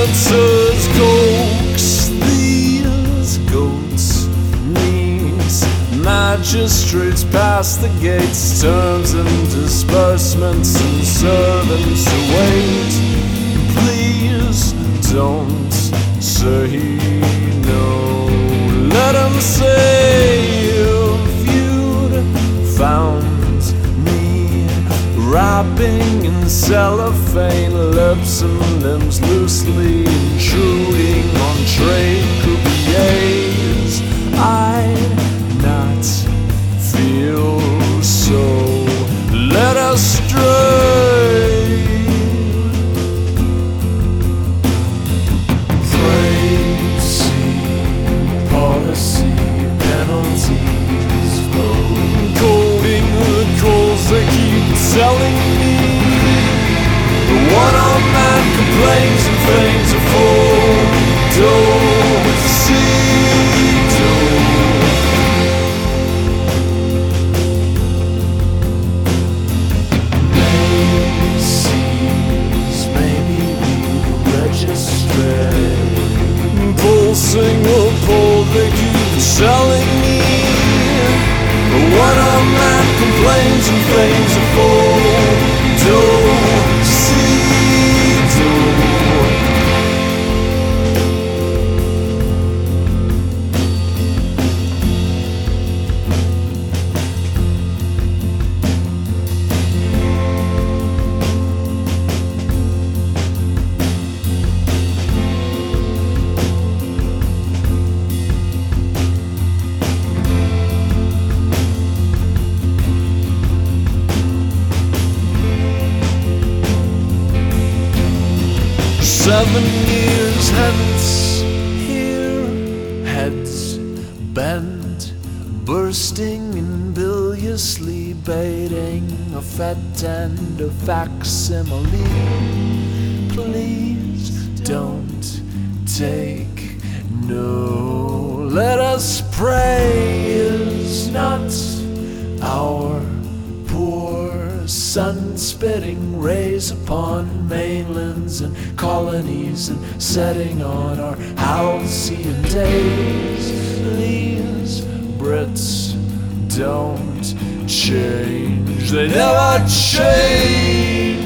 senators coax these goats' knees. Magistrates pass the gates, terms and disbursements, and servants await. Please don't say no. Let 'em say if you'd found me wrapping in cellophane, lips and limbs loosely intruding on trade croupiers, I'd not feel so led astray. Crazy policy penalties, coding the calls they keep telling me. The one-armed man complains and feigns a fool. Don't see, Macy's, maybe we register. Pulsing a pull they keep selling me. The one-armed man complains and feigns a fool. Don't see, "7 years hence, here heads bent, bursting and biliously baiting a fet and a facsimile. Please don't take no. Let us pray is not our poor sun-spitting rays upon mainlands and colonies and setting on our halcyon days. These Brits don't change, they never change.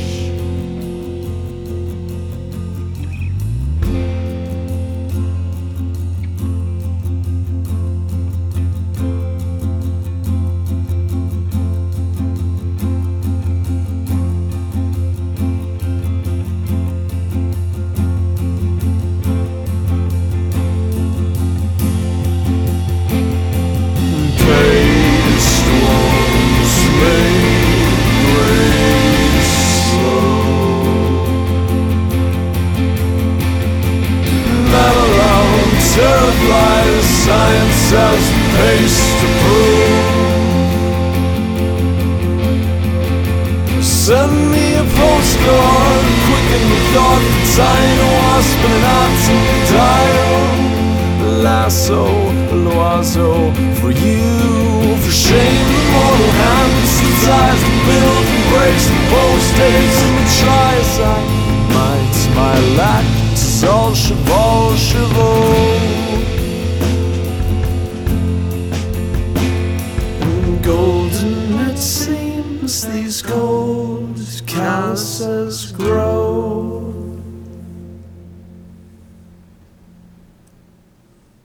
Terrified science has pace to prove. Send me a postcard, quicken the thought, tying a wasp in an atom dial. Lasso, l'oiseau, for you, for shame, the mortal hand that ties the build and breaks the post dates and the try as I might. My lack is all cheval, cheval. Golden it seems these gold calluses grow.